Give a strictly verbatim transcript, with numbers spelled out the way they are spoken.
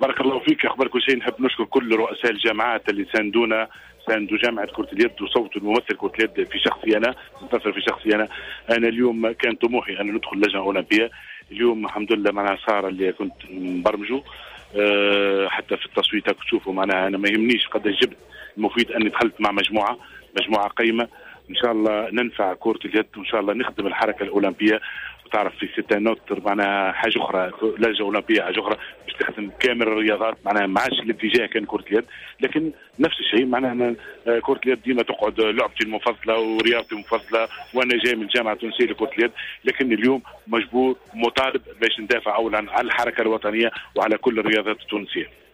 بارك الله فيك. أخبار كل شيء، نحب نشكر كل رؤساء الجامعات اللي ساندونا، ساندوا جامعة كرة اليد وصوتوا الممثل كرة اليد في شخصي أنا، في شخصي أنا. أنا اليوم كان طموحي أن ندخل اللجنة الأولمبية. اليوم الحمد لله معناها صار اللي كنت مبرمجه. أه حتى في التصويت تشوفوا معناها أنا ما يهمنيش قد جبت، المفيد أني دخلت مع مجموعة مجموعة قيمة إن شاء الله ننفع كرة اليد، وإن شاء الله نخدم الحركة الأولمبية. وتعرف في ستة نوتر معناها حاجة أخرى، لجنة أولمبية حاجة أخرى باش تخدم كامل الرياضات. معناها ما عادش الاتجاه كان كرة اليد، لكن نفس الشيء معناها كرة اليد ديما تقعد لعبتي المفضلة ورياضتي المفضلة، وأنا جاي من الجامعة التونسية لكرة اليد. لكن اليوم مجبور مطالب باش ندافع أولا على الحركة الوطنية وعلى كل الرياضات التونسية.